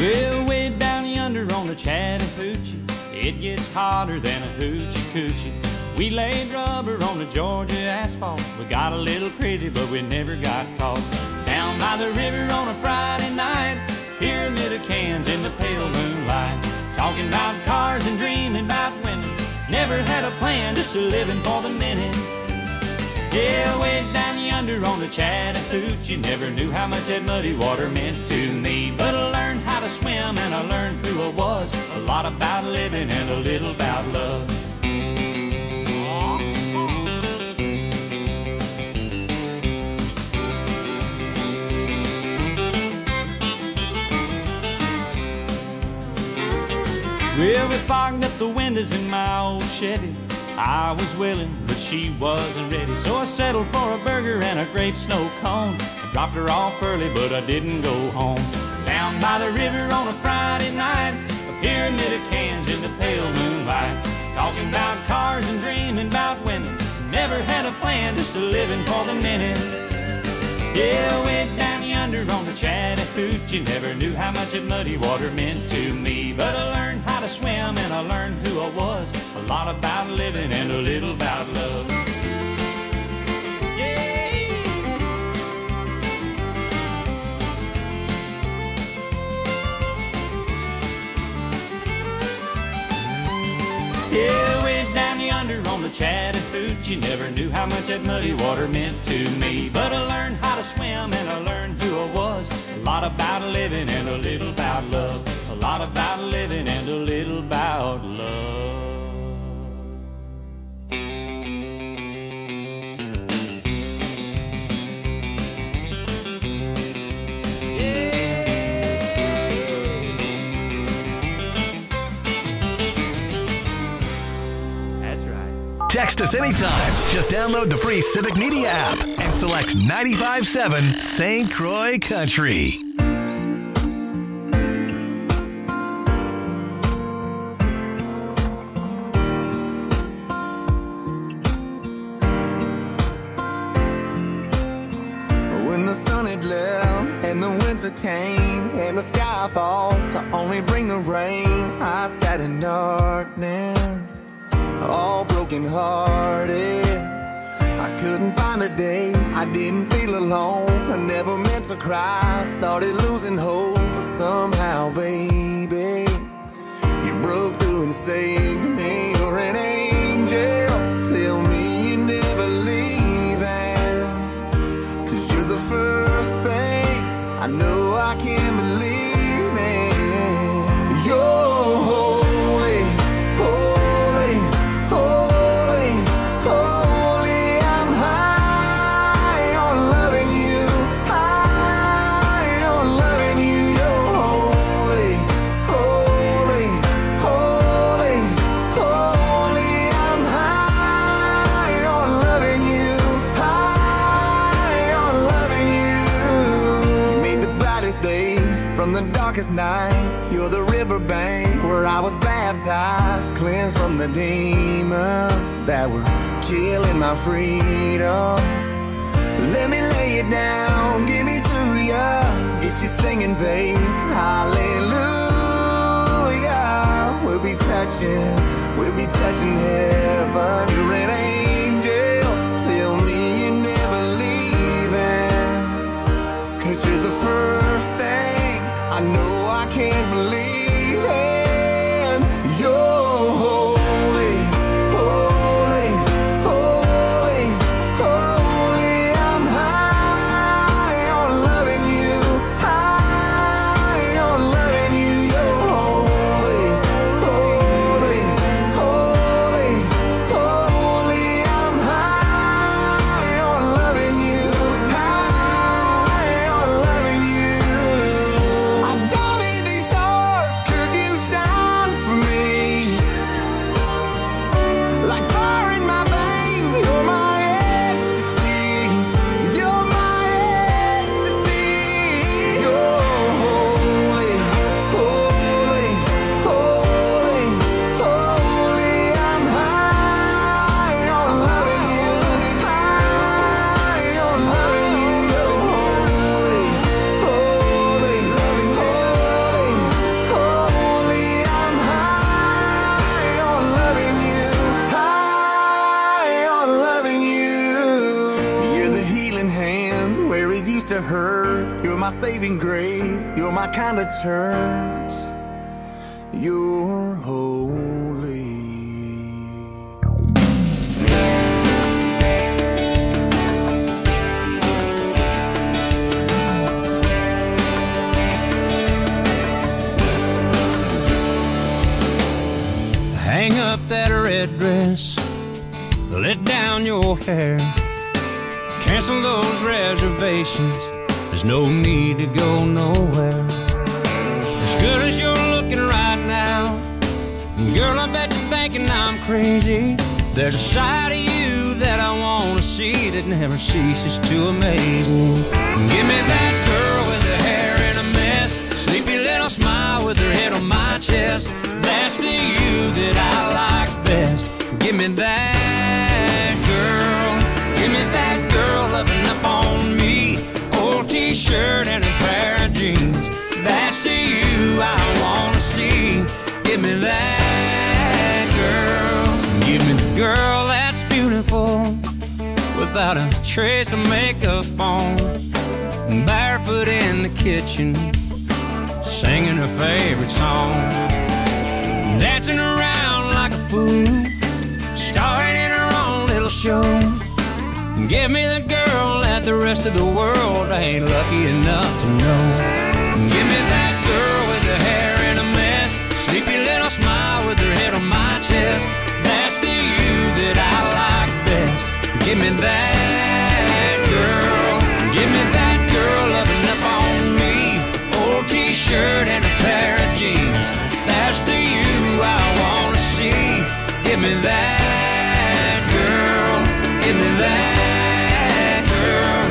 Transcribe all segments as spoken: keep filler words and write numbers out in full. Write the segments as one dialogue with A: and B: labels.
A: Well, way down yonder on the Chattahoochee, it gets hotter than a hoochie coochie. We laid rubber on the Georgia asphalt. We got a little crazy, but we never got caught. Down by the river on a Friday night, pyramid of cans in the pale moonlight. Talking about cars and dreaming about women. Never had a plan, just a living for the minute. Yeah, way down yonder on the Chattahoochee, never knew how much that muddy water meant to me. But I learned how to swim and I learned who I was. A lot about living and a little about love. Well, we fogged up the windows in my old Chevy. I was willing, but she wasn't ready. So I settled for a burger and a grape snow cone. I dropped her off early, but I didn't go home. Down by the river on a Friday night, a pyramid of cans in the pale moonlight. Talking about cars and dreaming about women. Never had a plan, just a living for the minute. Yeah, way down yonder on the Chattahoochee, never knew how much that muddy water meant to me. But I learned how to swim and I learned who I was. A lot about living and a little about love. Yeah. Yeah, way down yonder on the Chattahoochee, never knew how much that muddy water meant to me. But I learned how to swim and I learned who I was. A lot about living and a little about love. A lot about living and a little about love.
B: Text us anytime. Just download the free Civic Media app and select ninety-five point seven Saint Croix Country.
C: When the sun had left and the winter came and the sky fall to only bring the rain, I sat in darkness, all broken hearted. I couldn't find a day I didn't feel alone. I never meant to cry, started losing hope. But somehow, baby, you broke through and saved me. You're an angel, tell me you're never leaving. Cause you're the first thing I know I can't believe in. You're holy, holy, holy, holy. I'm high on loving you, high on loving you. You're holy, holy, holy, holy. I'm high on loving you, high on loving you. You made the brightest days from the darkest nights. You're the riverbank where I was baptized, cleansed from the demons that were killing my freedom. Let me lay it down, give me to ya, get you singing, babe. Hallelujah. We'll be touching, we'll be touching heaven. You're an angel, tell me you're never leaving. Cause you're the first thing I know I can't believe in. You're holy, holy, holy, holy. I'm high on loving you, high on loving you. You're holy, holy, holy, holy. I'm high on loving you, high on loving you. I don't need these stars, cause you shine for me. saving grace. You're my kind of church. You're holy.
D: Hang up that red dress, let down your hair, cancel those reservations. There's no need to go nowhere. As good as you're looking right now, girl, I bet you're thinking I'm crazy. There's a side of you that I want to see that never ceases to amaze me. Give me that girl with her hair in a mess, sleepy little smile with her head on my chest. That's the you that I like best. Give me that girl. Give me that girl loving up on me. Old t-shirt and a pair of jeans. That's the you I want to see. Give me that girl. Give me the girl that's beautiful, without a trace of makeup on, barefoot in the kitchen, singing her favorite song, dancing around like a fool, starring in her own little show. Give me the girl that the rest of the world ain't lucky enough to know. Give me that girl with her hair in a mess, sleepy little smile with her head on my chest. That's the you that I like best. Give me that girl. Give me that girl loving up on me. Old t-shirt and a pair of jeans. That's the you I wanna see. Give me that girl. Give me that girl.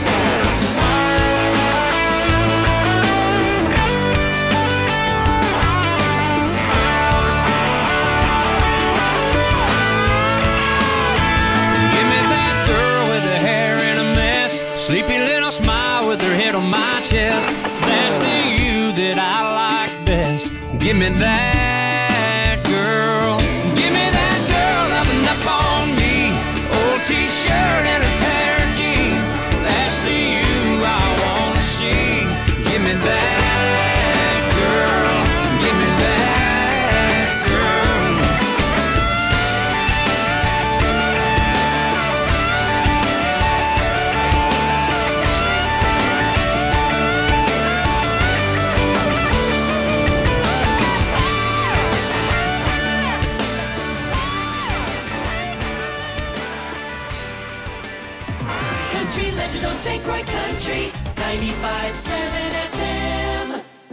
D: Give me that girl with her hair in a mess, sleepy little smile with her head on my chest. That's the you that I like best. Give me that girl. Give me that girl loving up on me. Old t-shirt and a pair of jeans. That's the you I wanna see. Give me that girl. Give me that girl.
E: Country legends on Saint Croix Country ninety-five point seven F M.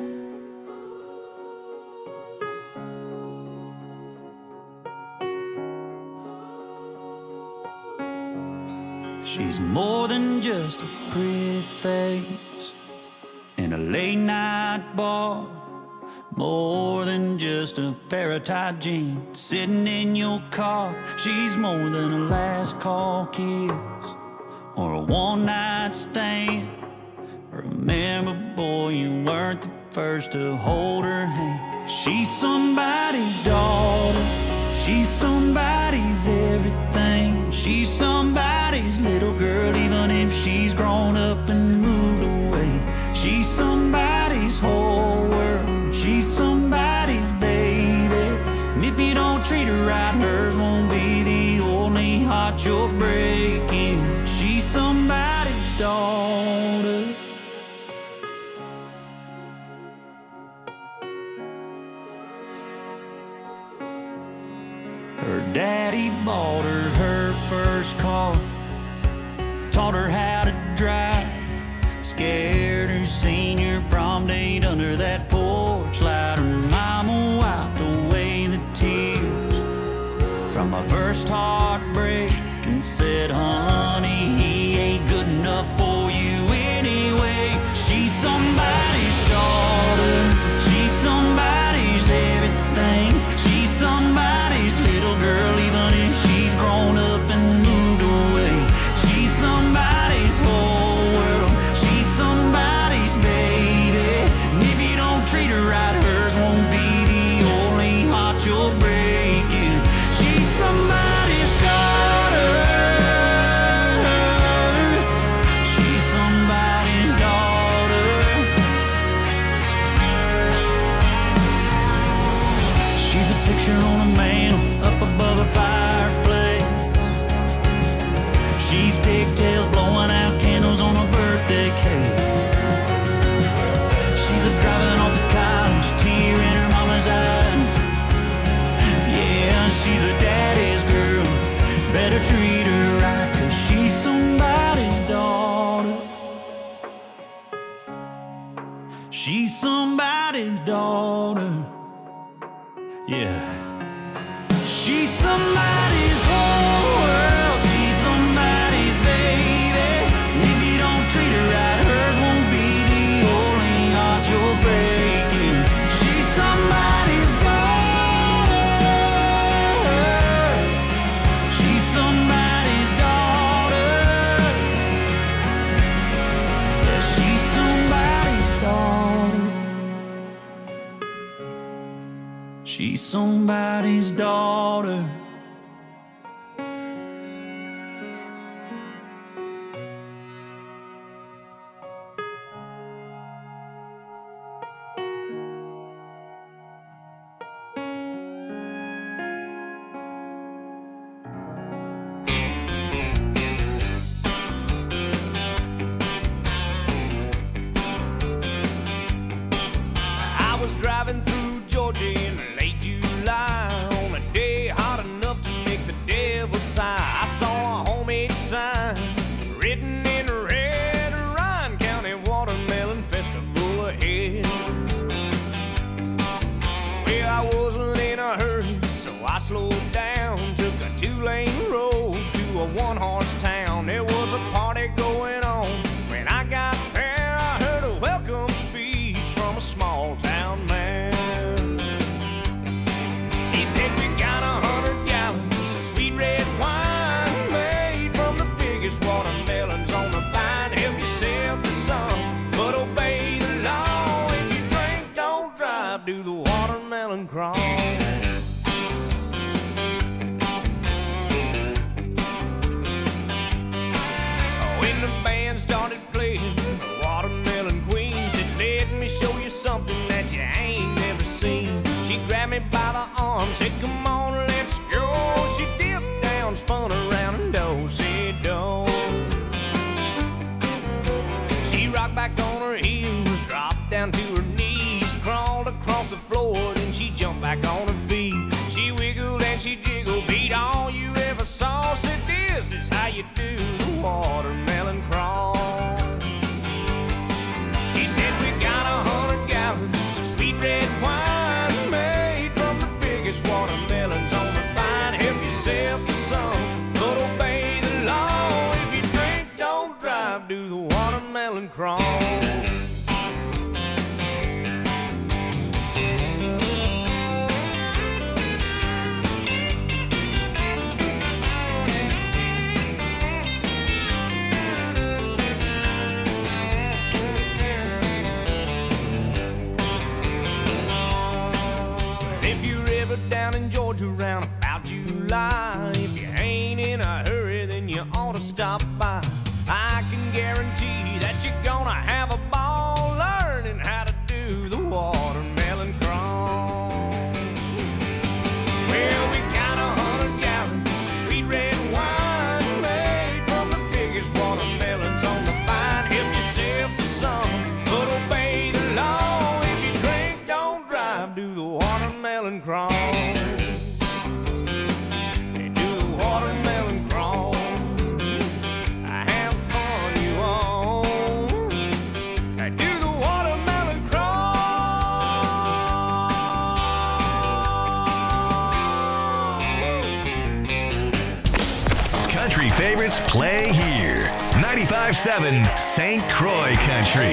A: She's more than just a pretty face in a late night bar, more than just a pair of tight jeans sitting in your car. She's more than a last call kiss or a one night stand. Remember, boy, you weren't the first to hold her hand. She's somebody's daughter, she's somebody's everything. She's somebody's little girl, even if she's grown up and moved away. She's somebody's whole world, she's somebody's baby. And if you don't treat her right, hers won't be the only heart you're breaking. She's somebody's daughter. Her daddy bought her her first car, taught her how to drive, scared her senior prom date under that porch light. Her mama wiped away the tears from my first heartbreak and said, honey, he ain't good enough for you anyway. She's somebody's daughter, she's somebody's everything. She's somebody's little girl, even if she's grown up and moved away. She's somebody's whole world, she's somebody's baby. And if you don't treat her right, hers won't be the only heart you're breaking. She's somebody's daughter. picture on a mantle up above her fireplace. She's pigtails blowing out candles on a birthday cake. She's a driving off to college, tear in her mama's eyes. Yeah, she's a daddy's girl, better treat her right, 'cause she's somebody's daughter. She's somebody's daughter. Yeah. She's somebody's whole world. She's somebody's baby. And if you don't treat her right, hers won't be the only heart you're breaking. She's somebody's daughter. She's somebody's daughter. Yeah, she's somebody's daughter. She's somebody's daughter. I was driving through Georgia in late July on a day hot enough to make the devil sigh. I saw a homemade sign written in red, Ryan County Watermelon Festival ahead. Well, I wasn't in a hurry, so I slowed down, took a two-lane road to a one-horse town. There was a party going on. When I got there, I heard a welcome speech from a small-town man. He said, we got a hundred gallons of sweet red wine made from the biggest watermelons on the vine. Help yourself to some, but obey the law. If you drink, don't drive, do the watermelon crawl. When the band started playing, the Watermelon Queen said, let me show you something that you ain't never seen. She grabbed me by the arm, said, come on, let's go. She dipped down, spun around, and do-si-do. She rocked back on her heels, dropped down to her knees, crawled across the floor, then she jumped back on her feet. She wiggled and she jiggled, beat all you ever saw. Said, this is how you do the watermelon crawl. She said, we got a hundred gallons of sweet red wine made from the biggest watermelons on the vine. Help yourself to some, but obey the law. If you drink, don't drive, do the watermelon crawl. Down in Georgia around about July, if you ain't in a hurry, then you ought to stop by. I can guarantee that you're gonna have a ball learning how to do the watermelon crawl. Well, we got a hundred gallons of sweet red wine made from the biggest watermelons on the vine. Help yourself to some, but obey the law. If you drink, don't drive, do the watermelon crawl. Watermelon crawl. Have fun, you all. Do the watermelon crawl.
B: Country favorites play here. ninety-five point seven Saint Croix Country.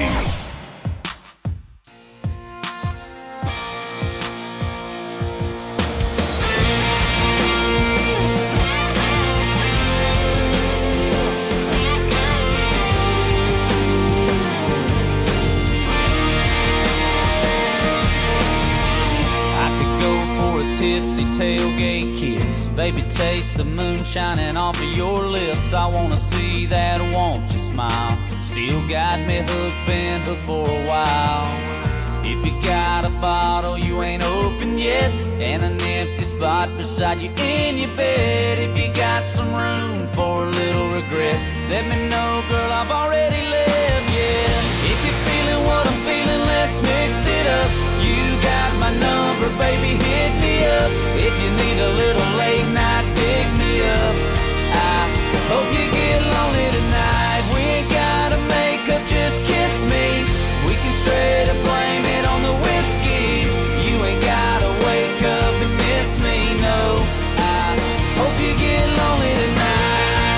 A: Tipsy tailgate kiss, baby, taste the moon shining off of your lips. I wanna see that, won't you smile? Still got me hooked, been hooked for a while. If you got a bottle you ain't opened living yet, and an empty spot beside you in your bed. If you got some room for a little regret, let me know, girl, I've already left, yeah. If you're feeling what I'm feeling, let's mix it up. You got my number, baby, hit me up. If you need a little late night, pick me up. I hope you get lonely tonight. We ain't gotta make up, just kiss me. We can straight up blame it on the whiskey. You ain't gotta wake up and miss me, no. I hope you get lonely tonight.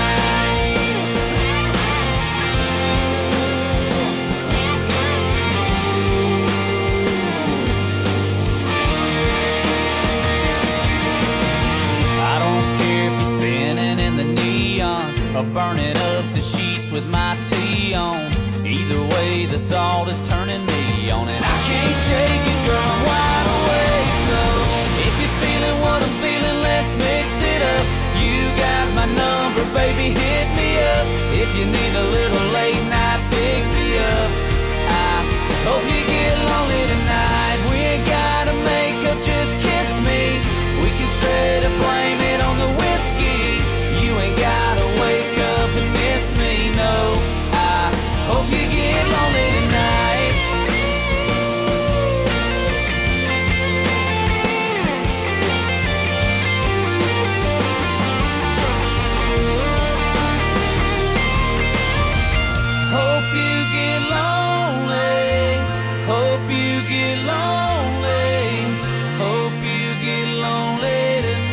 A: I don't care if you're spinning in the neon or burning up the sheets with my tea on. Either way, the thought is turning me on, and I can't shake it, girl, I'm wide awake. So if you're feeling what I'm feeling, let's mix it up. You got my number, baby, hit me up. If you need a little late night, pick me up. I hope you get lonely tonight. We ain't gotta make up, just kiss me. We can straight up blame it on the whiskey. You ain't gotta wake up and miss me, no. I hope you get lonely tonight. Hope you get lonely. Hope you get lonely. Hope you get lonely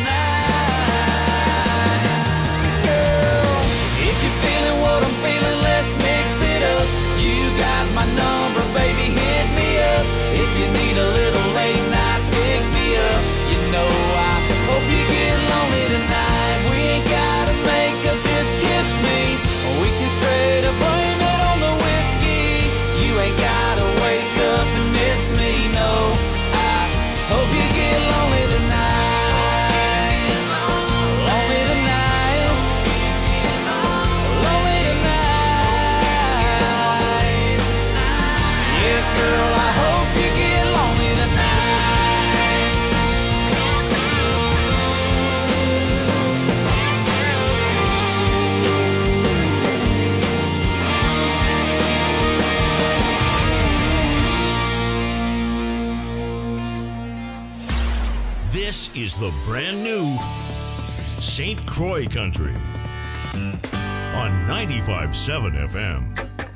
A: tonight. Girl, if you're feeling what I'm feeling, let's mix it up. You got my number, baby, hit me up. If you need a little late night, pick me up. You know I hope you get lonely tonight. We ain't gotta make up, just kiss me. We can straight up blame it on the whiskey. You ain't gotta wake up and miss me, no. I hope you get lonely tonight. Lonely tonight. Lonely tonight. Yeah, girl, I hope you get lonely tonight.
F: This is the brand new Saint Croix Country on ninety-five point seven F M.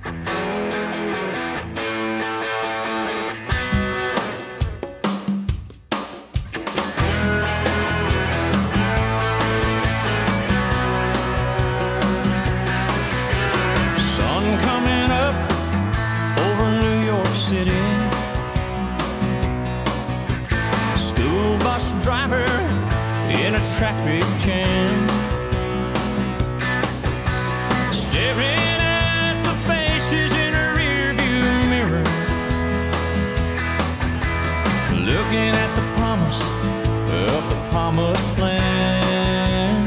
D: Sun coming up over New York City. School bus driver in a traffic jam, staring at the faces in a rearview mirror, looking at the promise of the promised plan.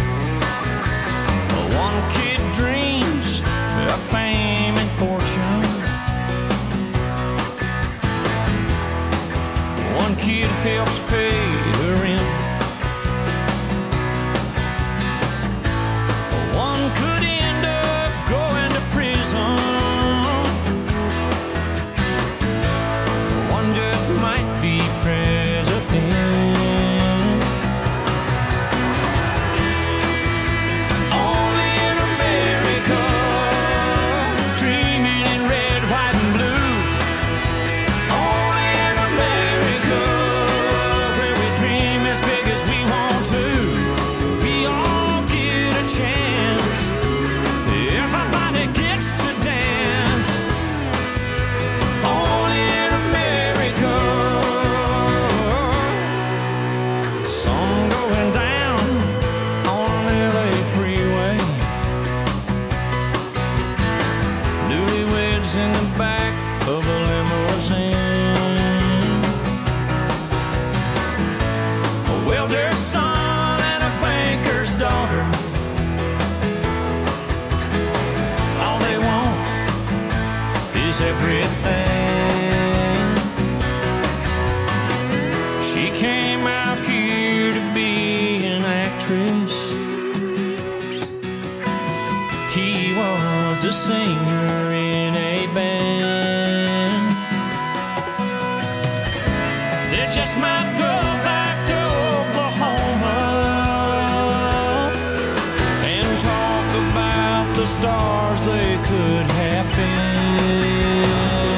D: One kid dreams of fame and fortune. One kid helps pay the rent. One could end up going to prison. One just might be president. Only in America, dreaming in red, white, and blue. Only in America, where we dream as big as we want to. We all get a chance. Everybody gets to dance. Only in America. Sun going down on an L A freeway. Newlyweds in the back of a limousine. A welder's son and a banker's daughter. All they want is everything. She
A: They just might go back to Oklahoma and talk about the stars they could have been.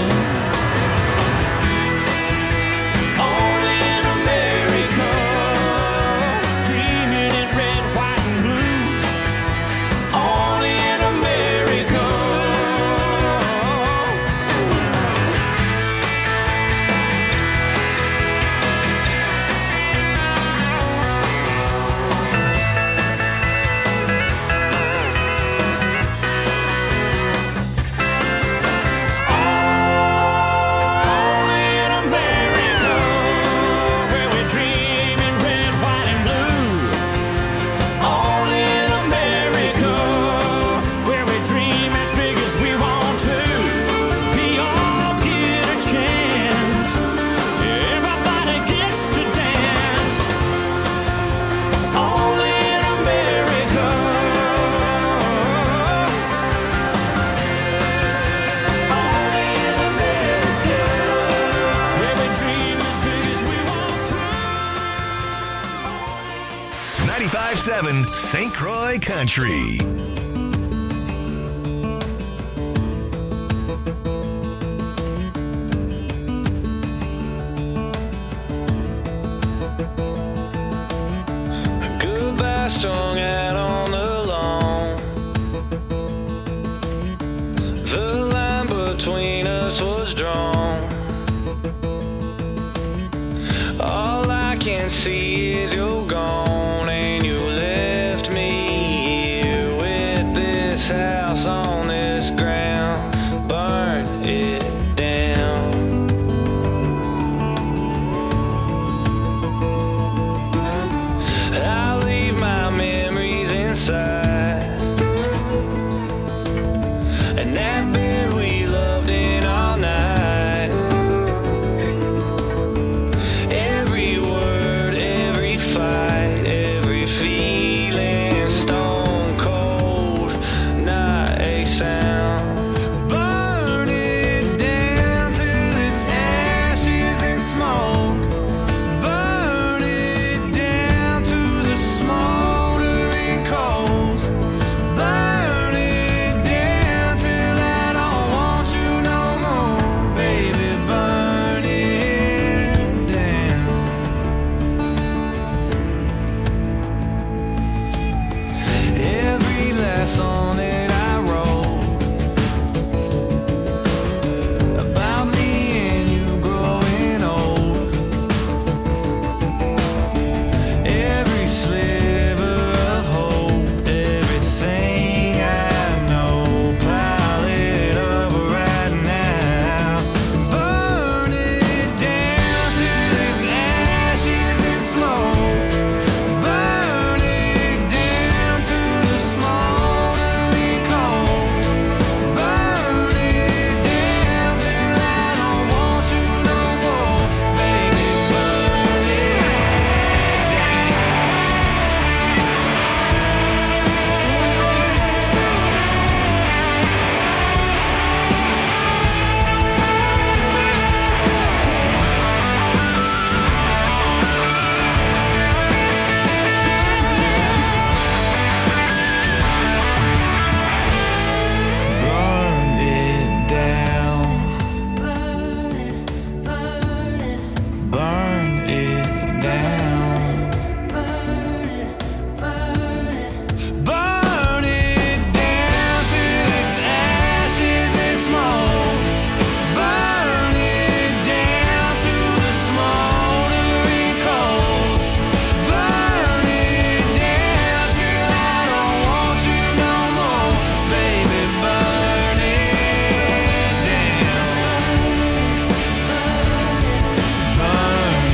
A: Only in America, dreaming in red, white, and blue. Only in America.
B: ninety-five point seven Saint Croix Country.
G: Goodbye strung out on the lawn. The line between us was drawn. All I can see is you're gone, and you left me here with this house on this ground. Burn it down. I leave my memories inside, and that bed we loved in all night. Every word, every fight, every feeling, stone cold, not a sound.
C: Burn it down till it's ashes and smoke. Burn it down to the smoldering coals. Burn it down till I don't want you no more, baby. Burn it down. Every last song that I wrote about me and you growing old. Every sliver of hope, everything I know, pile it up right now. Burn it down till it's ashes and smoke. Burn it down to the smoldering coals. Burn it down till I don't want you no more, baby. Burn it Burn it down. Burn it, burn it. Burn it down. Burn it, burn it. Burn it down till it's ashes and smoke. Burn it down to the smoldering coals. Burn it down till I don't want you no more, baby. Burn it down. Burn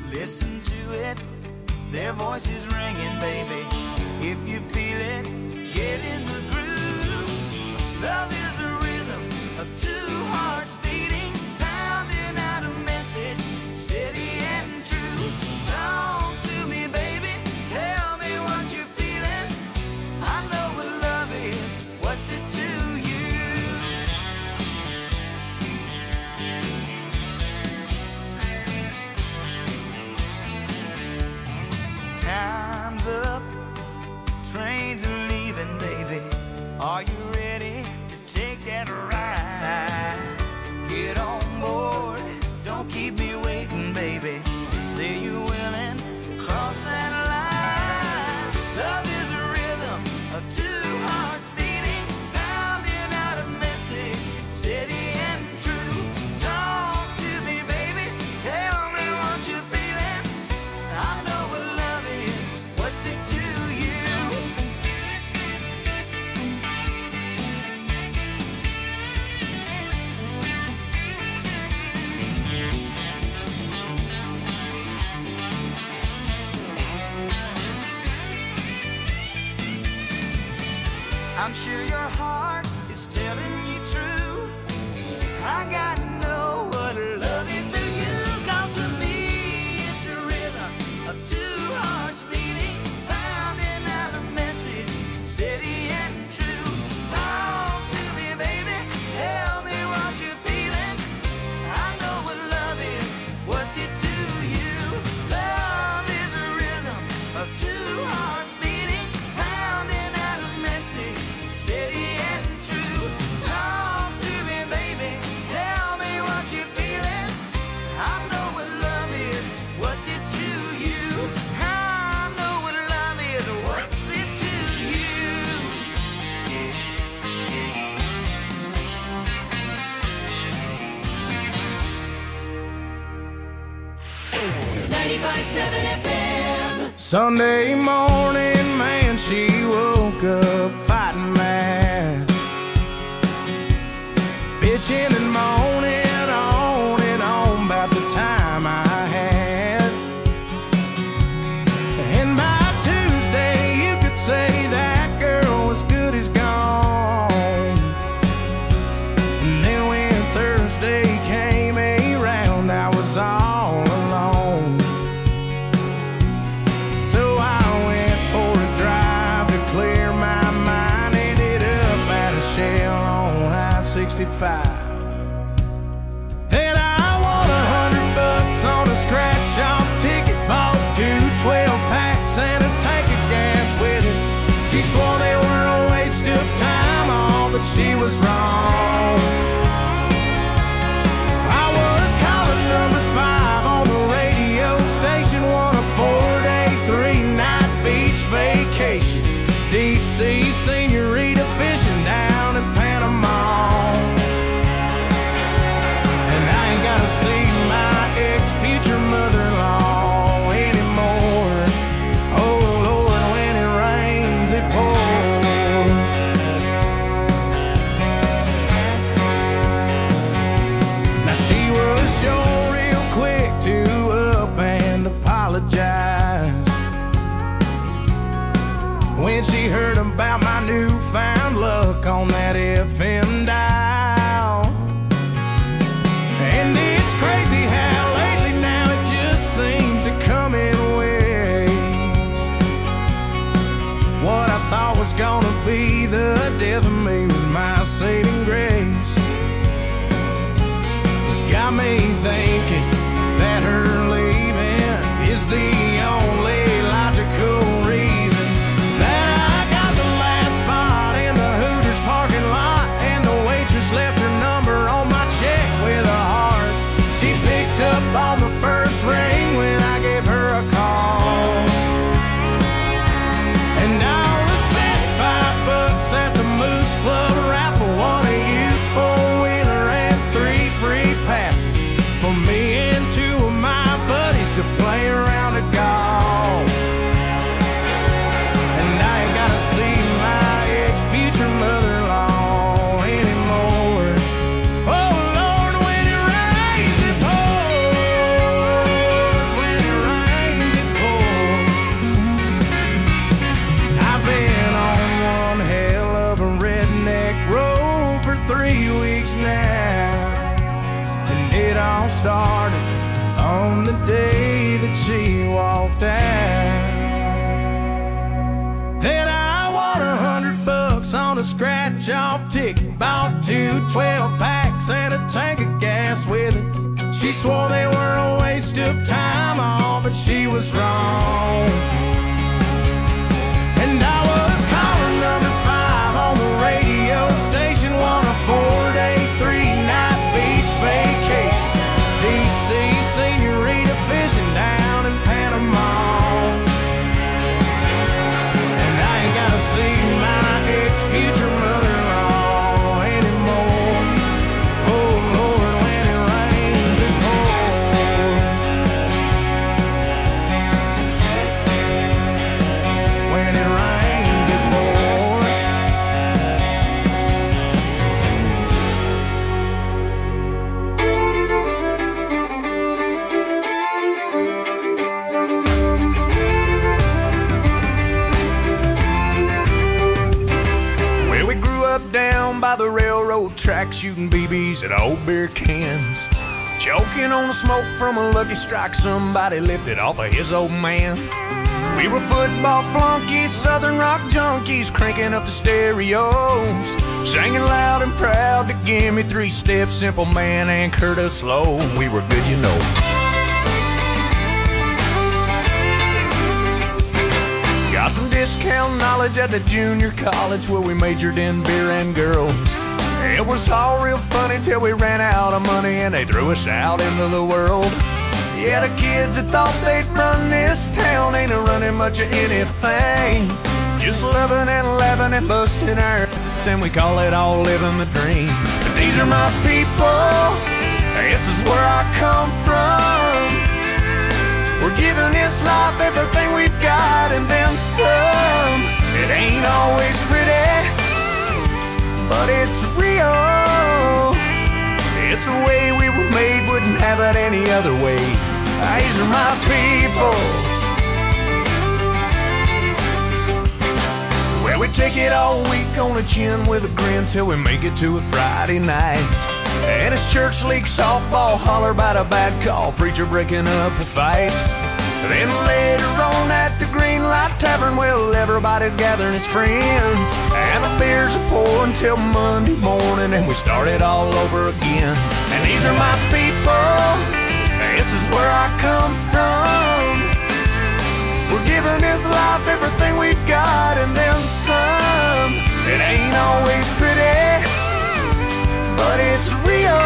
C: listen to it. Their voices ringing, baby. If you feel it, get in the groove. Love is a rhythm of two hearts beating, pounding out a message, steady and true. Talk to me, baby. Tell me what you're feeling. I know what love is. What's it to you? Time's up, trains are leaving, baby. Are you ready to take that ride? Get on board, don't keep me waiting, baby. Say you're willing to cross that line. Love is a rhythm of two hearts beating, pounding out a message, steady and true. Talk to me, baby, tell me what you're feeling. I know what love is, what's it to you? I'm sure your heart is telling you true. I gotta know what love is to you. 'Cause to me it's a rhythm of two hearts beating, pounding out a message, steady and true. Talk to me, baby, tell me what you're feeling. I know what love is, what's it to you? Love is a rhythm of two hearts beating, pounding out a message, steady and true. Talk to me, baby, tell me what you're feeling. I know what love is, what's it to you? I know what love is, what's it to you?
E: ninety-five seven F M.
C: Sunday morning, man, she woke up fighting mad, bitching and moaning on and on about the time I had. And by Tuesday, you could say that girl was good as gone. And then when Thursday came around, I was all alone. So I went for a drive to clear my mind. Ended up at a Shell on I sixty-five. Then I won a hundred bucks on a scratch-off ticket. Bought two twelve packs and a tank of gas with it. She swore they were a waste of time, all but she was wrong. I was calling number five on the radio station, won a four-day, three-night beach vacation. Deep sea senorita fishing down in Panama. twelve packs and a tank of gas with it. She swore they were a waste of time, all, but she was wrong. And I was calling number five on the radio station, won a four-day, three-night beach vacation. Deep sea senorita fishing down in Panama. And I ain't gotta see my ex-future mother-in-law anymore. Oh Lord, when it rains it pours. When it rains it pours. Well, we grew up down by the railroad track, shooting B Bs at old beer cans, choking on the smoke from a Lucky Strike somebody lifted off of his old man. We were football flunkies, southern rock junkies, cranking up the stereos, singing loud and proud to give me three steps, Simple Man and Curtis Slow. We were good, you know. Got some discount knowledge at the junior college where we majored in beer and girls. It was all real funny till we ran out of money and they threw us out into the world. Yeah, the kids that thought they'd run this town ain't a running much of anything. Just loving and laughing and busting our then we call it all living the dream. But these are my people, this is where I come from. We're giving this life everything we've got and then some. It ain't always pretty, but it's real. It's the way we were made, wouldn't have it any other way. These are my people. Well, we take it all week on the chin with a grin till we make it to a Friday night. And it's church league softball, holler about a bad call, preacher breaking up a fight. Then later on at the Green Light Tavern, well, everybody's gathering as friends, and the beers are pouring till Monday morning, and we start it all over again. And these are my people, this is where I come from. We're giving this life everything we've got and then some. It ain't always pretty, but it's real.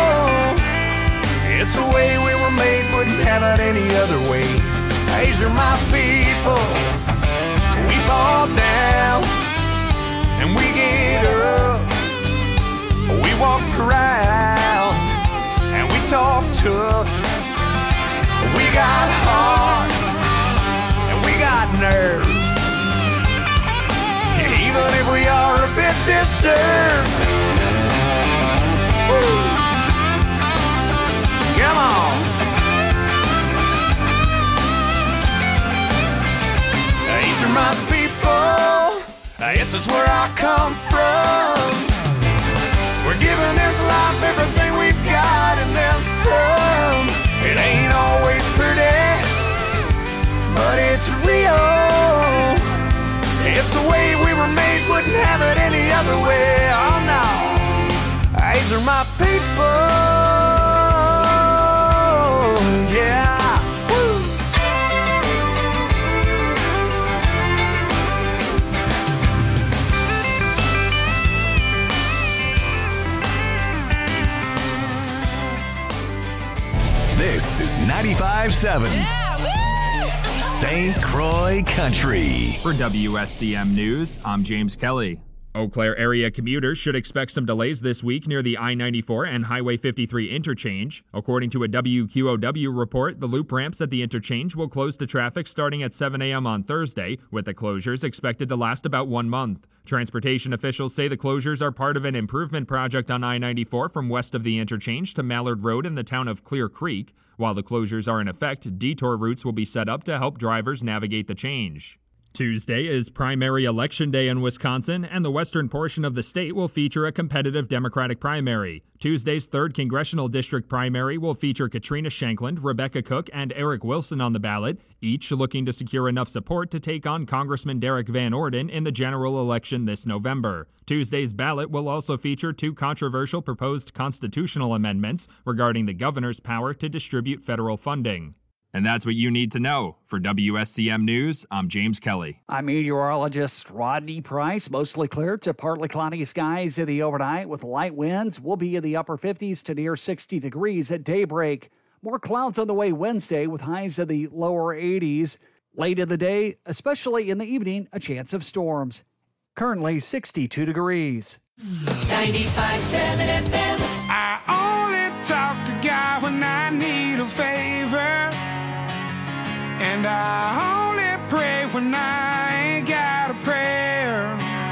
C: It's the way we were made, wouldn't have it any other way. These are my people. We fall down and we get up. We walk around and we talk tough. We got heart and we got nerve. Even if we are a bit disturbed. Woo. Come on. These are my people. This is where I come from. We're giving this life everything we've got and then some. It ain't always pretty, but it's real. It's the way we were made, wouldn't have it any other way. Oh no. These are my people. Yeah. Woo.
B: This is ninety-five seven Saint Croix Country.
H: For W S C M News, I'm James Kelly. Eau Claire area commuters should expect some delays this week near the I ninety-four and Highway fifty-three interchange. According to a W Q O W report, the loop ramps at the interchange will close to traffic starting at seven a.m. on Thursday, with the closures expected to last about one month. Transportation officials say the closures are part of an improvement project on I ninety-four from west of the interchange to Mallard Road in the town of Clear Creek. While the closures are in effect, detour routes will be set up to help drivers navigate the change. Tuesday is primary election day in Wisconsin, and the western portion of the state will feature a competitive Democratic primary. Tuesday's third congressional district primary will feature Katrina Shankland, Rebecca Cook, and Eric Wilson on the ballot, each looking to secure enough support to take on Congressman Derek Van Orden in the general election this November. Tuesday's ballot will also feature two controversial proposed constitutional amendments regarding the governor's power to distribute federal funding. And that's what you need to know. For W S C M News, I'm James Kelly.
I: I'm meteorologist Rodney Price. Mostly clear to partly cloudy skies in the overnight with light winds. We'll be in the upper fifties to near sixty degrees at daybreak. More clouds on the way Wednesday with highs in the lower eighties. Late in the day, especially in the evening, a chance of storms. Currently sixty-two degrees.
E: ninety-five point seven F M.
C: I only talk to God when I need a favor. And I only pray when I ain't got a prayer.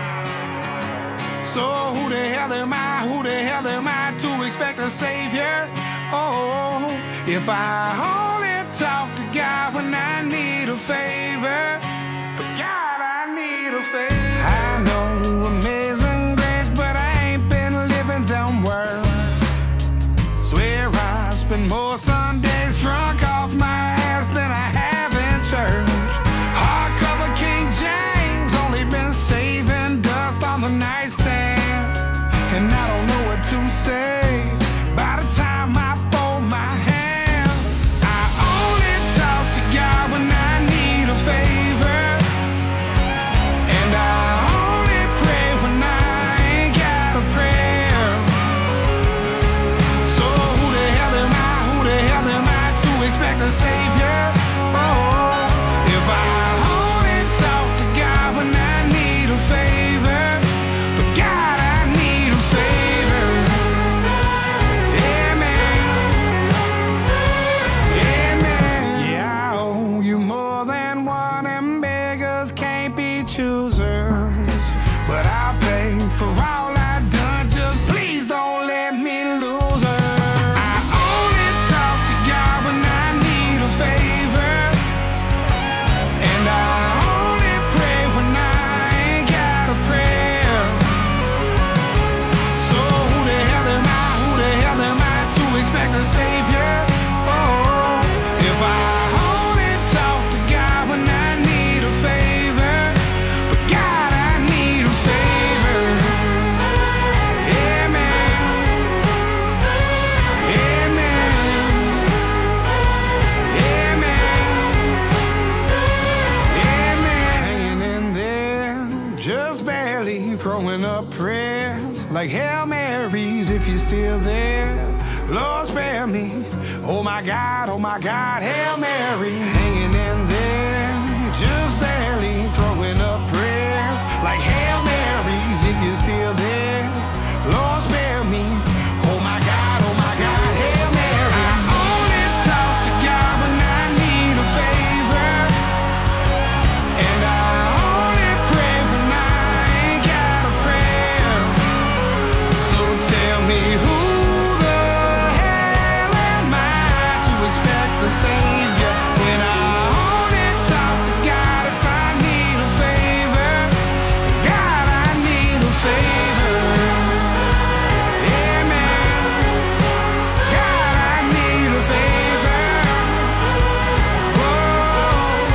C: So who the hell am I, who the hell am I to expect a savior? Oh, if I only talk to God when I need a favor. God, I need a favor. I know amazing grace, but I ain't been living them words. Swear I spend more Sundays drunk off my ass than I have in church. Hardcover King James, only been saving dust on the nightstand. And I don't know what to say by the time I fold my hands. I only talk to God when I need a favor. And I only pray when I ain't got a prayer. So who the hell am I, who the hell am I to expect a savior? Oh, if I only talk to God when I need a favor. But God, I need a favor. Yeah, man. Yeah, man. Yeah, I owe you more than one, and beggars can't be choosers. But I'll pay for all I've done, just please don't let me lose her. I only talk to God when I need a favor. And I only pray when I ain't got a prayer. So who the hell am I, who the hell am I to expect a savior? Oh, if I only talk to God when I need a favor. But God, I need a favor. Yeah, man. Yeah, man. Yeah, man. Yeah, man. Hanging in there, just barely throwing up prayers like Hail Marys if you're still there. Lord, spare me. Oh my God, oh my God, Hail Mary. Hanging in there, just barely throwing up prayers like Hail Marys if you're still there. Lord, spare me. Oh my God, oh my God, Hail Mary. I only talk to God when I need a favor. And I only pray when I ain't got a prayer. So tell me who the hell am I to expect the savior when I only talk to God if I need a favor. God, I need a favor. Yeah, man. God, I need a favor. Whoa.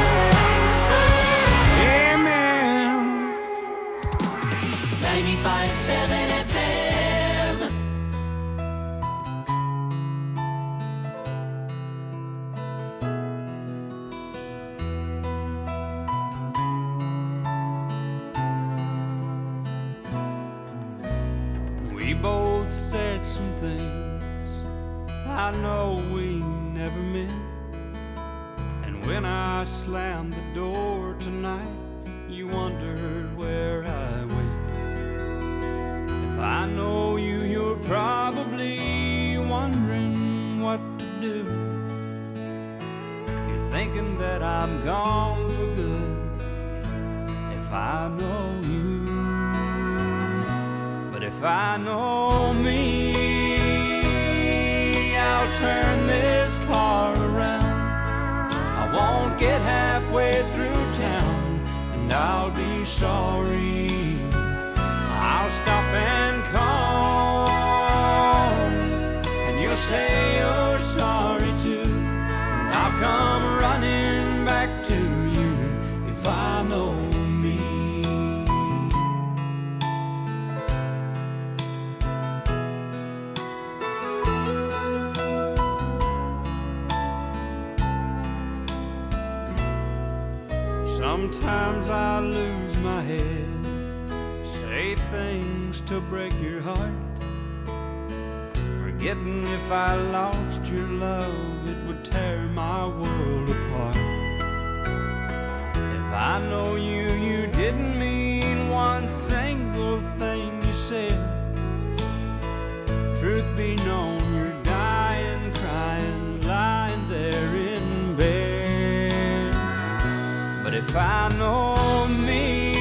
C: Yeah, man.
E: ninety-five point seven F M.
A: We both said some things I know we never meant. And when I slammed the door tonight, you wondered where I went. If I know you, you're probably wondering what to do. You're thinking that I'm gone for good. If I know you, but if I know me, I'll turn this car around. I won't get halfway through town and I'll be sorry. I'll stop and call, and you'll say you're sorry too, and I'll come running back to you if I know me. Sometimes I lose my head, say things to break your heart, forgetting if I lost your love it would tear my world apart. If I know you, you didn't mean one single thing you said. Truth be known, you're dying, crying, lying there in bed. But if I know me,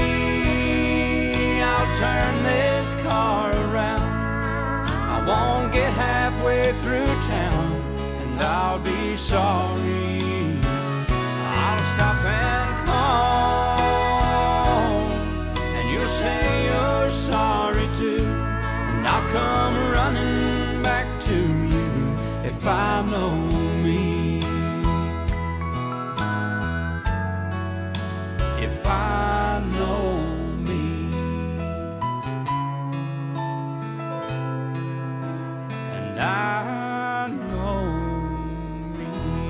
A: I'll turn this car around. I won't get halfway through town, and I'll be sorry. I'll stop and call, and you'll say you're sorry too, and I'll come running back to you if I know me. If I know me. And I know me.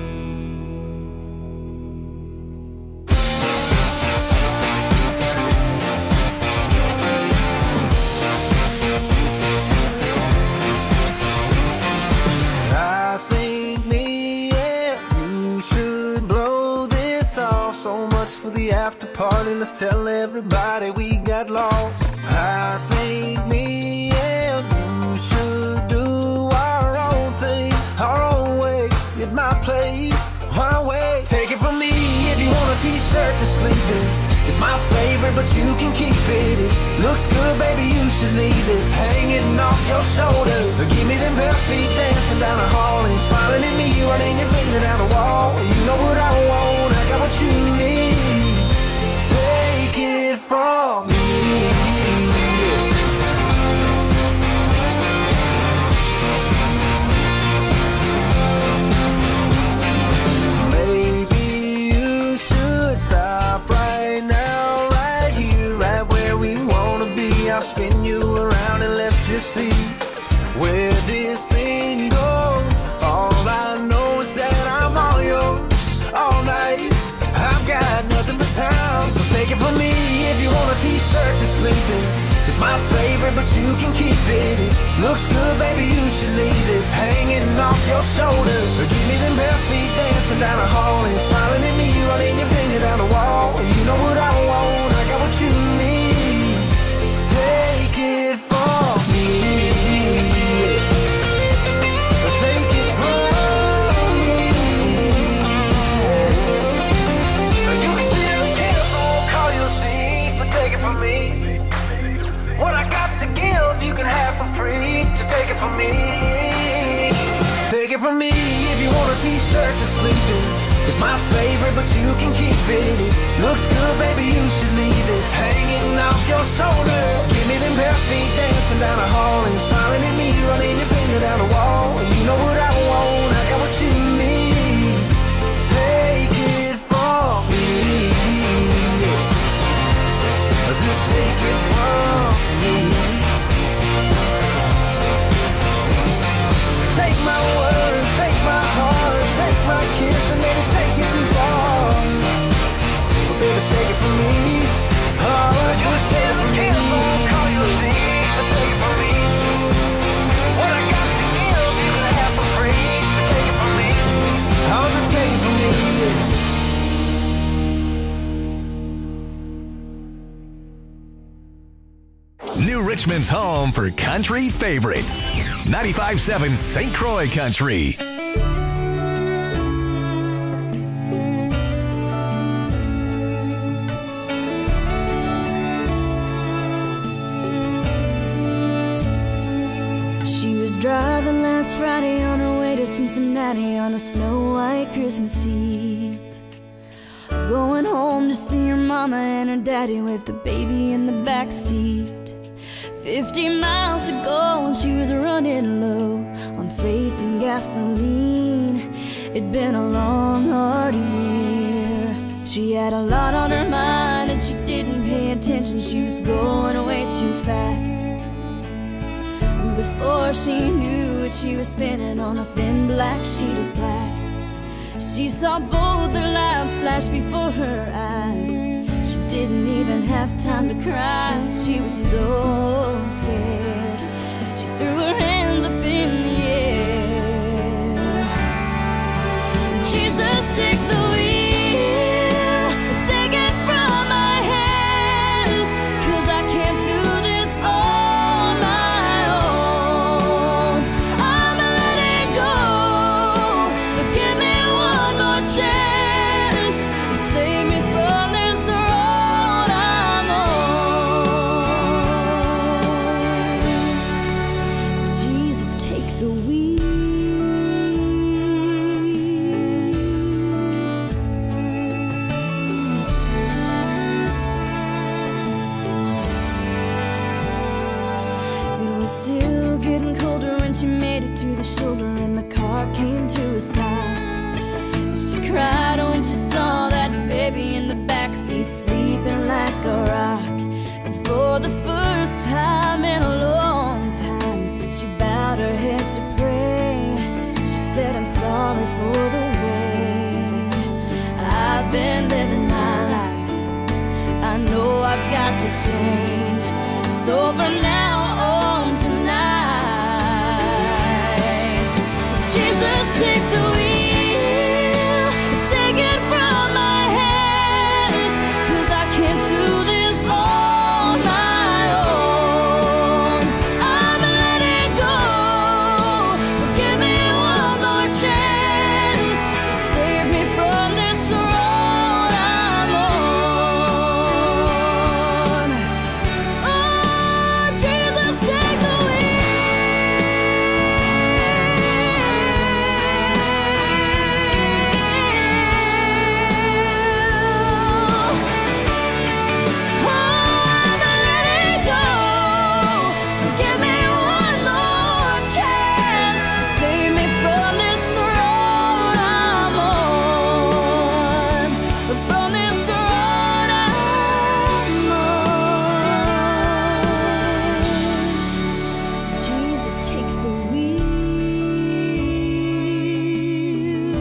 C: I think me and you should blow this off. So much for the after party, let's tell everybody we got lost. I think me and you should do our own thing, our own way, at my place, my way. Take it from me, if you want a t-shirt to sleep in, it's my favorite, but you can keep it. It looks good, baby, you should leave it hanging off your shoulder. Give me them bare feet dancing down the hall and smiling at me, running your finger down the wall. You know what I want, I got what you need. Take it from me. Maybe you should stop right now, right here, right where we wanna be. I'll spin you around and let's just see where this thing goes. All I know is that I'm all yours all night. I've got nothing but time, so take it from me. If you want a t-shirt to sleep in, it's my favorite, but you can keep it. It looks good, baby, you should leave it hanging off your shoulder. Give me them bare feet dancing down the hall and smiling at me, running your finger down the wall. You know what I want, I got what you need. Take it from me. Take it from me. You can still get us, so I won't call you a thief, but take it from me. What I got to give, you can have for free. Just take it from me. Take it from me. If you want a t-shirt to sleep in, it's my favorite, but you can keep it. It looks good, baby, you should leave it hanging off your shoulder. Give me them bare feet dancing down the hall and smiling at me, running your finger down the wall. You know what I want, I got what you need. Take it from me. Just take it from me. Take my word, take my heart, take my kiss, and maybe take it too far. But baby, take it from me. Oh, just take it from me. I won't call you a thief, but take it from me. What I got to give, you can have for free. Just take it from me. I'll just take it from me.
B: New Richmond's home for country favorites. ninety-five point seven Saint Croix Country.
J: She was driving last Friday on her way to Cincinnati on a snow-white Christmas Eve, going home to see her mama and her daddy with the baby in the back seat. Fifty miles to go and she was running low on faith and gasoline. It'd been a long, hard year. She had a lot on her mind and she didn't pay attention. She was going way too fast. Before she knew it, she was spinning on a thin black sheet of glass. She saw both their lives flash before her eyes. She didn't even have time to cry. She was so scared. She threw her hands up in the air. Jesus, take the wheel, take it from my hands, 'cause I can't do this on my own. I'm letting go, so give me one more chance to save me from this road I'm on. Jesus, take the wheel. It was still getting colder when she made it to the shoulder and the car came to a stop. She cried when she saw that baby in the backseat sleeping like a rock. And for the first time in a long time, she bowed her head to pray. She said, I'm sorry for the way I've been living my life. I know I've got to change. So from now on tonight, Jesus, take the wheel, take it from my hands, 'cause I can't do this on my own. I'm letting go, so give me one more chance to save me from this road I'm on. Oh, Jesus, take the Jesus, take the wheel.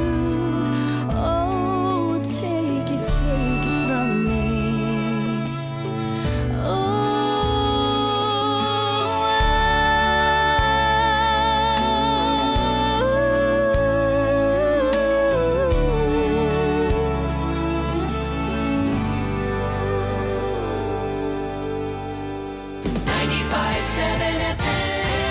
J: Oh, take it, take it from me.
E: ninety-five seven F M.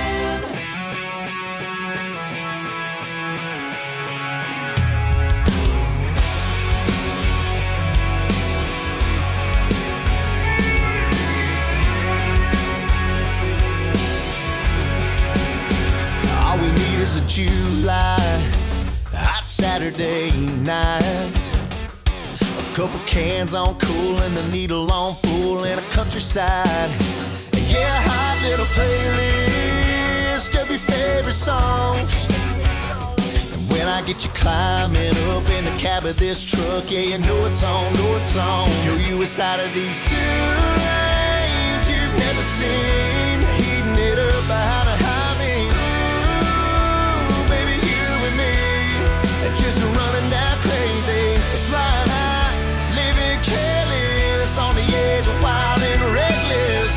C: All we need is a July hot Saturday night. A couple cans on cool and the needle on full in a countryside. Yeah, hot little playlist of your favorite songs. And when I get you climbing up in the cab of this truck, yeah, you know it's on, know it's on. Show you a side of these two lanes you've never seen. Heating it up behind a high beam. Ooh, baby, you and me, just running down crazy, flying high, living careless, on the edge of wild and reckless.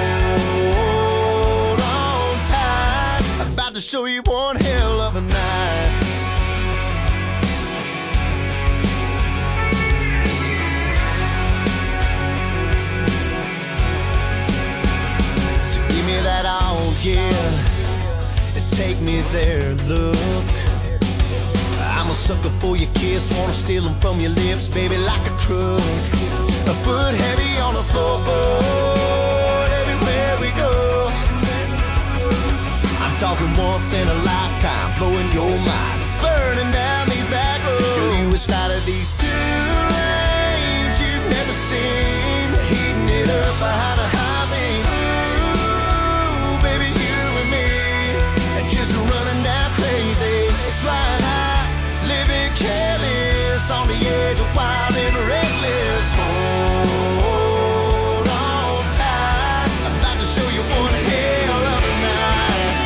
C: Hold on tight, about to show you one hell of a night. So give me that all, yeah, and take me there, look. I'm a sucker for your kiss, wanna steal them from your lips, baby, like a crook. A foot heavy on the floorboard, everywhere we go. I'm talking once in a lifetime, blowing your mind, burning down these back roads. To show you a side of these two lanes you've never seen. the edge of wild and reckless. Hold on tight, I'm about to show you one hell of a night.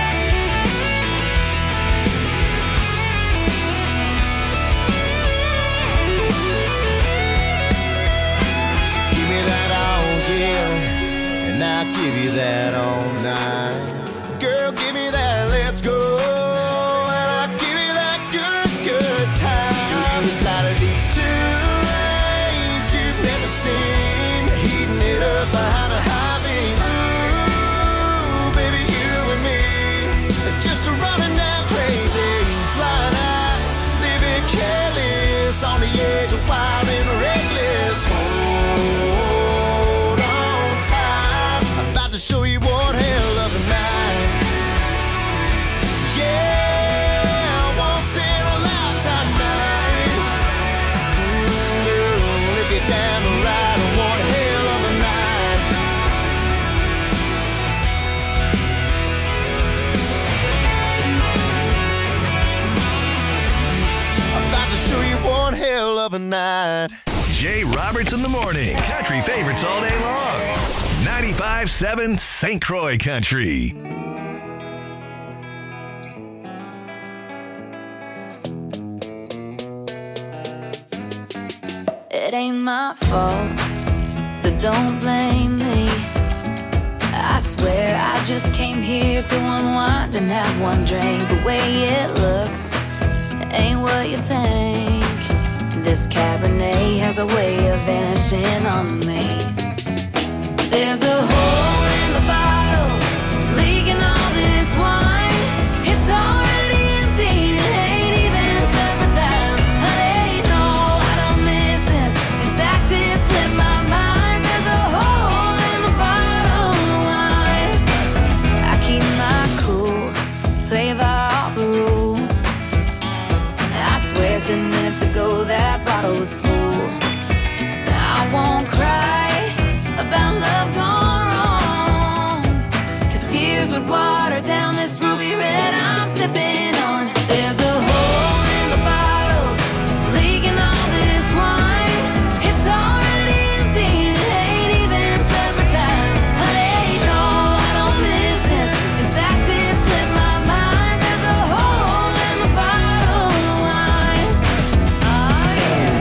C: So give me that all, yeah, and I'll give you that all night. Girl, give me that, let's go. And I'll give you that good, good time. Show you the side of these two lanes you've never seen. Heating it up behind a high beam. Ooh, baby, you and me, just a running down crazy. Flying high, living careless, on the edge of wild and reckless. Hold on tight, I'm about to show you one hell of a night. Yeah, once in a lifetime night. Ooh, if you're down to ride one hell of a night. I'm about to show you one hell of a night.
B: Jay Roberts in the morning. Country favorites all day long. ninety-five point seven Saint Croix Country.
J: It ain't my fault, so don't blame me. I swear I just came here to unwind and have one drink. The way it looks ain't what you think. This Cabernet has a way of vanishing on me. There's a hole in the bottle, leaking all this wine. It's already empty, it ain't even supper time. Honey, no, I don't miss it. In fact, it slipped my mind. There's a hole in the bottle of wine. I keep my cool, play by all the rules. I swear ten minutes ago that bottle was full. I won't cry about love gone wrong, 'cause tears would water down this ruby red I'm sipping on. There's a hole in the bottle, leaking all this wine. It's already empty, it ain't even supper time. Honey, no, I don't miss it. In fact, it slipped my mind. There's a hole in the bottle of wine. Oh yeah.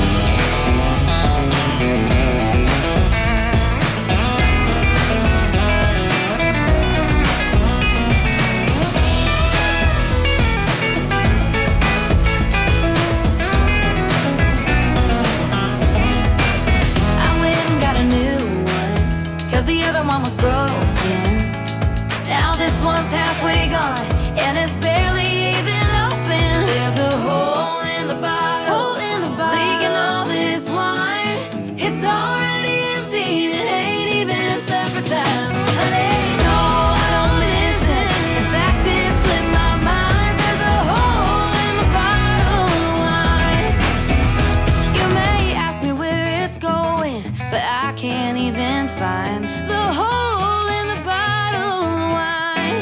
J: I went and got a new one, 'cause the other one was broken. Now this one's halfway gone, and it's barely even open. There's a hole in the bottle, hole in the bottle, leaking all this wine. It's already empty, it ain't even supper time. Honey, no, I don't miss it. In fact, it slipped my mind. There's a hole in the bottle of wine. You may ask me where it's going, but I can't even find the hole in the bottle of wine.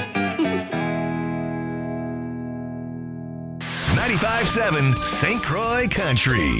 B: ninety-five point seven Saint Croix Country.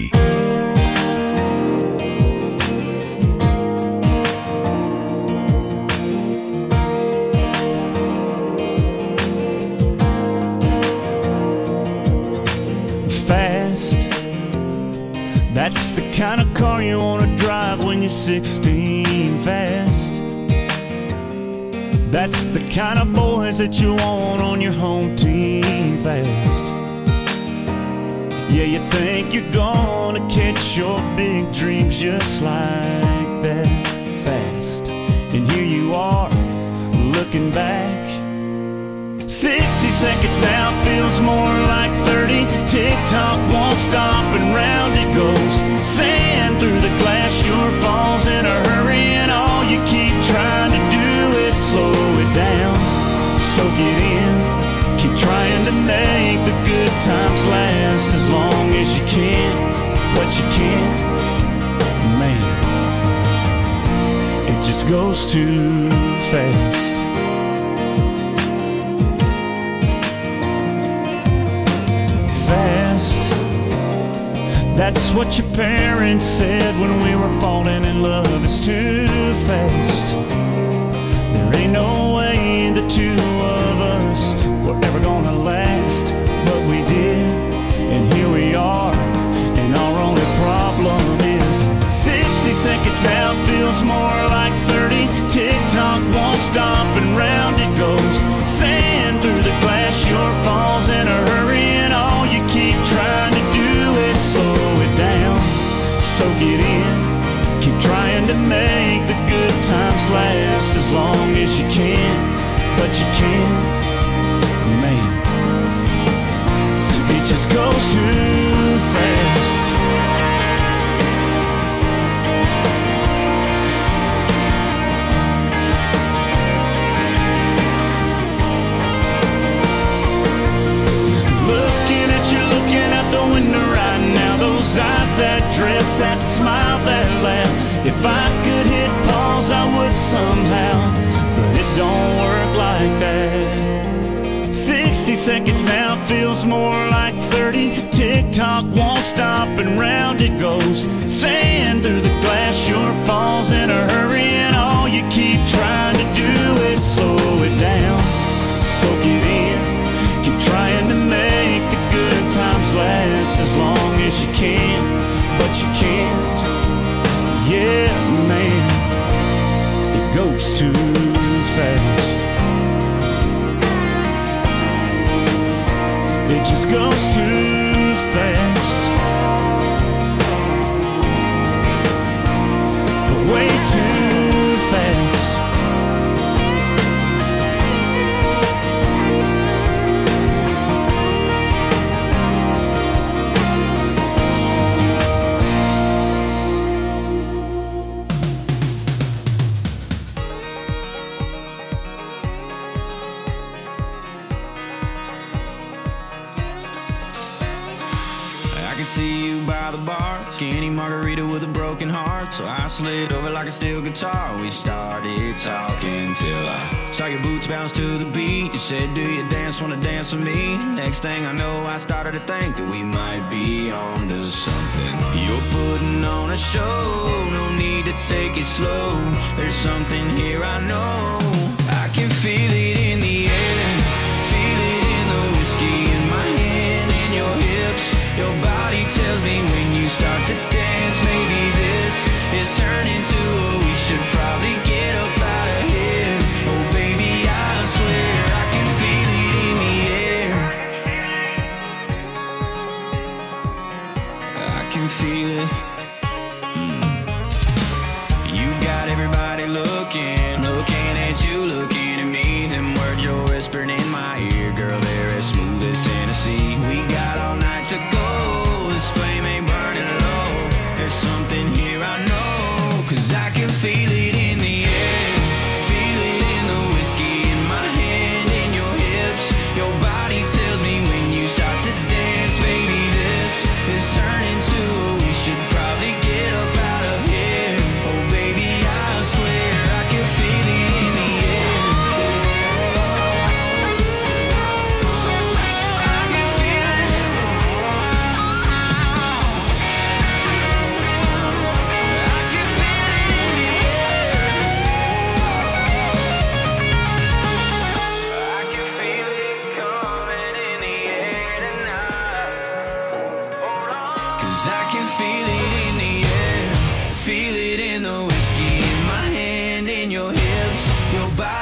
K: Fast, that's the kind of car you want to drive when you're sixteen. Fast, that's the kind of boys that you want on your home team. Fast, yeah, you think you're gonna catch your big dreams just like that. Fast, and here you are looking back. sixty seconds now feels more like thirty. Tick-tock won't stop and round it goes. Sand through the glass sure falls in a hurry, and all you keep trying to do is slow it down. Soak it in, keep trying to make the good times last as long as you can. But you can't, man, it just goes too fast. That's what your parents said when we were falling in love. It's too fast. There ain't no way the two of us were ever gonna last. But we did, and here we are. And our only problem is sixty seconds now feels more like thirty. Tick-tock won't stop and round it goes. Sand through the glass, your falls in a hurry. And all you keep trying to do is slow it down. Soak it in. Keep trying to make the good times last as long as you can. But you can't, man. It just goes too fast. Looking at you, looking out the window right now. Those eyes, that dress, that smile, that laugh. If I could hit pause, I would somehow. But it don't work like that. Sixty seconds now feels more like thirty. Tick-tock won't stop and round it goes. Sand through the glass, your falls in a hurry. And all you keep trying to do is slow it down. Soak it in. Keep trying to make the good times last as long as you can. But you can't. Yeah, man. It goes too fast. It just goes too fast. Way too fast.
L: See you by the bar, skinny margarita with a broken heart. So I slid over like a steel guitar. We started talking till I saw your boots bounce to the beat. You said, do you dance, wanna dance with me? Next thing I know, I started to think that we might be on to something. You're putting on a show, no need to take it slow. There's something here I know. I can feel it in the air, feel it in the whiskey in my hand and your hips. Your body tells me when you start to dance, maybe this is turning to a we should probably get up out of here. Oh baby, I swear I can feel it in the air. I can feel it. Mm. You got everybody looking, looking at you, looking at me. Them words you're whispering in my ear, girl, they're as smooth as Tennessee. We got all night to go. This flame ain't burning low. There's something here I know. Cause I can feel it in the air. Feel it in the whiskey in my hand and your hips. Your body tells me when you start to dance, baby, this is turning to a we should probably get up out of here. Oh baby, I swear I can feel it in the air. I can feel it. I can feel it in the air, feel it in the